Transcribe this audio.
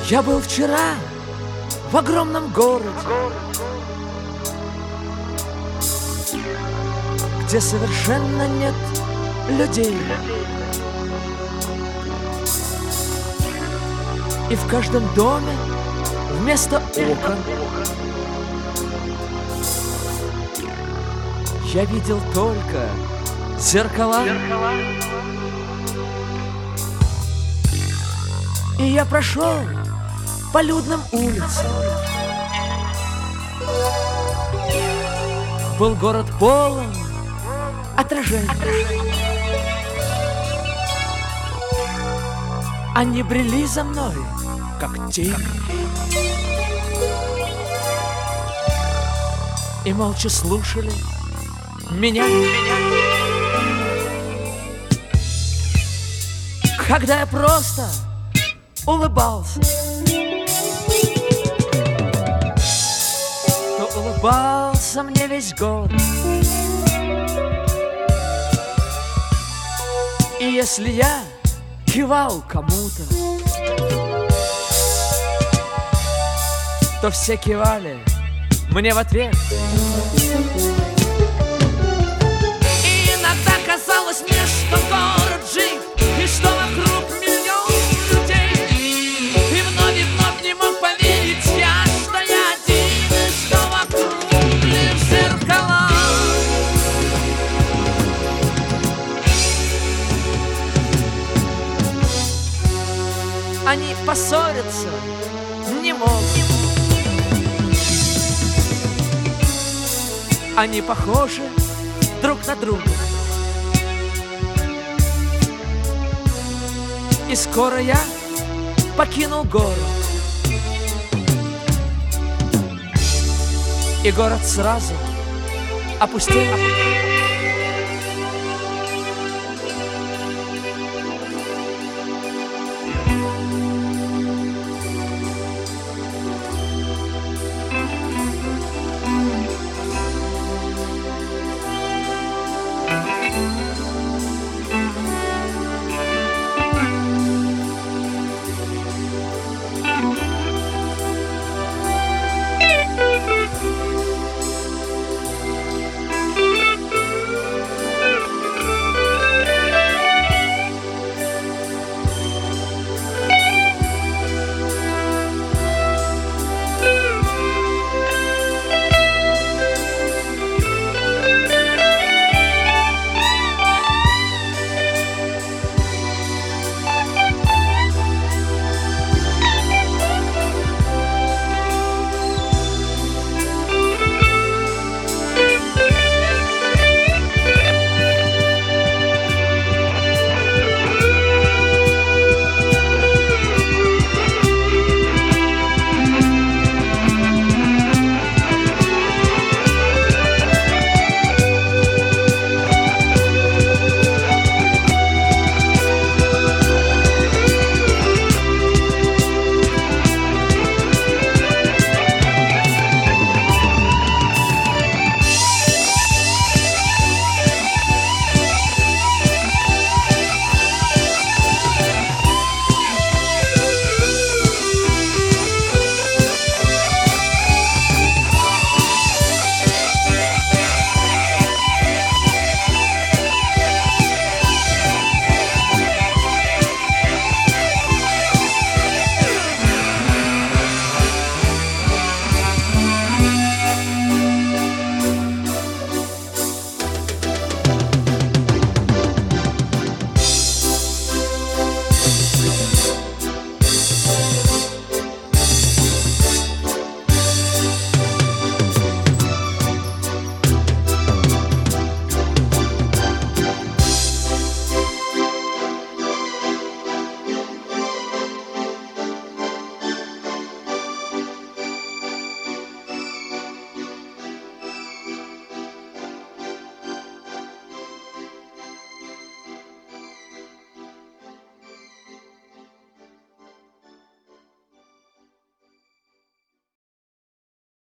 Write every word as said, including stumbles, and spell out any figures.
Я был вчера в огромном городе, где совершенно нет людей. И в каждом доме вместо окон я видел только зеркала. И я прошел по людным улицам. Был город полон отражений. Они брели за мной, как тени, и молча слушали меня. Когда я просто улыбался, то улыбался мне весь город. И если я кивал кому-то, то все кивали мне в ответ. И иногда казалось мне, что город жив, и что вокруг миллион людей. И вновь и вновь не мог поверить я, что я один, и что вокруг лишь зеркала. Они поссориться не могут. Они похожи друг на друга. И скоро я покинул город. И город сразу опустел.